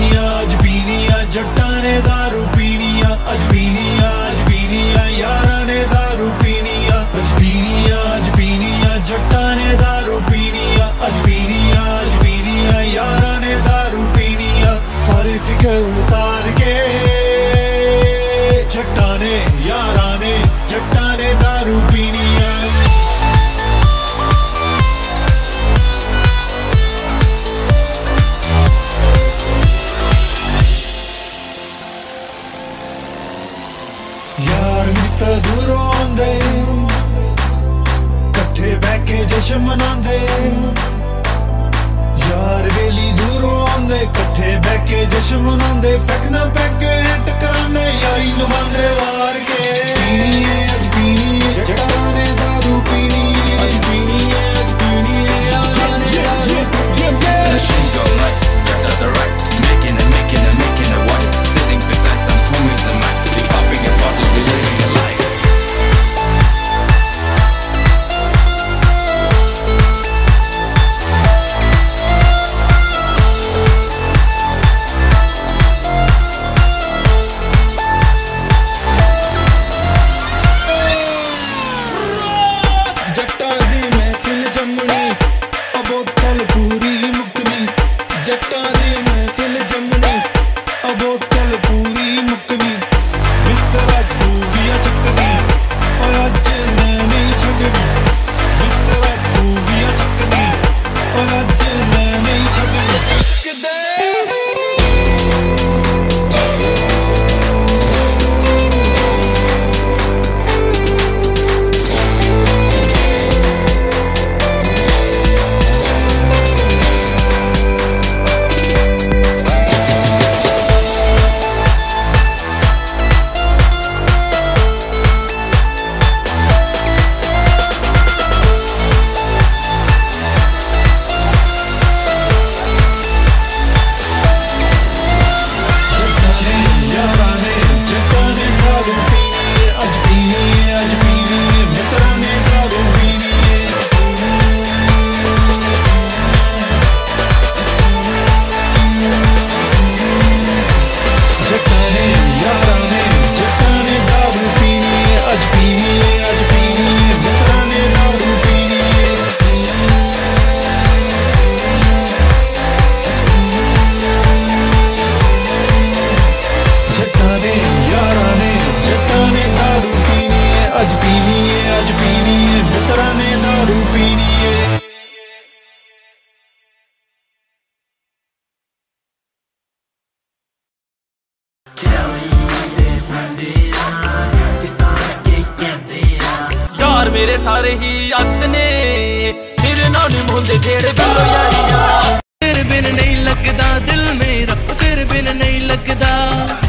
पीनी आ जट्टा ने दारू पीनी आ, अज पीनी आ यारा ने दारू पीनी आ, अज पीनी आ जट्टा ने दारू पीनी आ, अज पीनी आ यारा ने दारू पीनी आ। सारे फिकर उतार के जट्टा ने यारा ने जट्टा ने दारू पीनी आ। यार मित्र दूरों आंदे कट्ठे बैके जश्न मनांदे, यार वेली दूरों आंदे कट्ठे बैके जश्न मनांदे, पैक ना पैक टकरांदे यारी नभांदे वार के। अज पीनी है जट्टा ने दारू पीनी है, अज पीनी है यारा ने दारू पीनी है। Go right, left or the right, making it white, sitting beside some homies and might be popping a bottle, be living a life. जट्टा दी महफिल जमनी अब बोतल पूरी मुकनी, जट्टा दी महफिल जमनी अब बोतल पूरी मुकनी। मित्रा तू भी आ चकनी और अज मैं नहीं छड़नी, मित्रा तू भी आ चकनी और अज मैं नहीं छड़नी। चकदे अज पीनी है मित्रा ने दारू पीनी है। यार मेरे सारे ही अपने सिर नाल मुंदे जेड़े बिलो यारियां, तेरे बिन नहीं लगदा दिल मेरा, तेरे बिन नहीं लगदा।